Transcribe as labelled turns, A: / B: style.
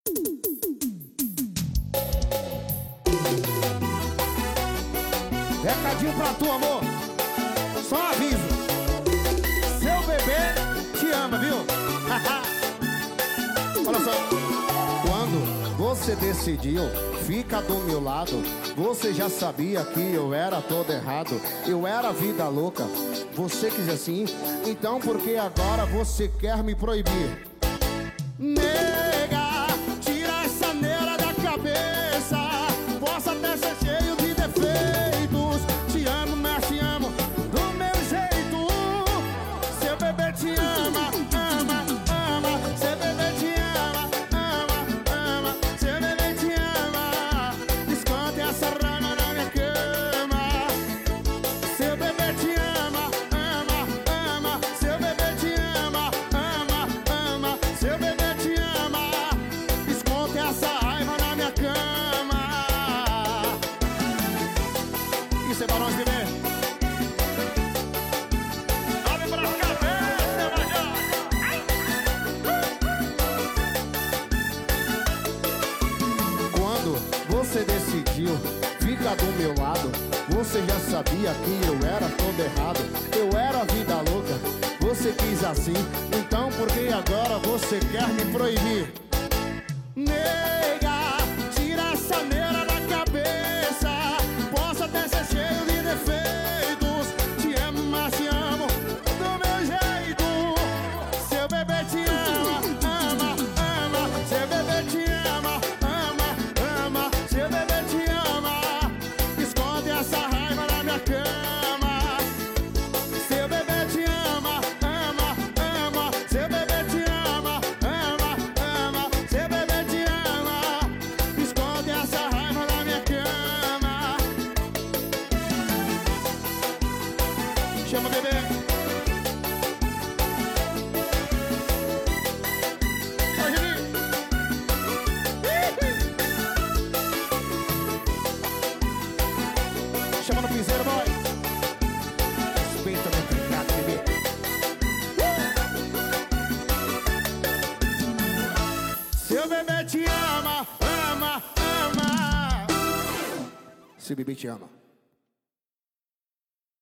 A: Recadinho pra tu, amor. Só um aviso: seu bebê te ama, viu? Olha só. Quando você decidiu ficar do meu lado, você já sabia que eu era todo errado. Eu era vida louca. Você quis assim, então por que agora você quer me proibir? Nega, tira essa neura da cabeça. Posso até ser cheio de defeitos. Te amo, mas te amo do meu jeito. Seu bebê te ama, ama, ama. Seu bebê te ama, ama, ama. Seu bebê te ama. Esconde essa rana na minha cama. Seu bebê te ama, ama, ama. Seu bebê te ama, ama, ama. Seu bebê te ama. Esconde essa raiva na minha cama. Isso é pra nós, bebê. Abre pra cabeça, Major. Quando você decidiu ficar do meu lado, você já sabia que eu era todo errado. Eu era vida louca, você quis assim, então por que agora você quer me proibir? Nega, tira essa neura da cabeça. Posso até ser cheio de defeitos. Te amo, mas te amo do meu jeito. Seu bebê te ama, ama, ama. Seu bebê te ama, ama, ama. Seu bebê te ama. Esconde essa raiva na minha cama. Seu bebê te ama, ama, ama. Seu bebê te ama, ama, ama. Seu bebê te ama. Esconde essa raiva na minha cama. Chama, bebê. Vai, Juninho. Chama no piseiro, boy. Respeita meu pecado, bebê. Seu bebê te ama, ama, ama. Seu bebê te ama.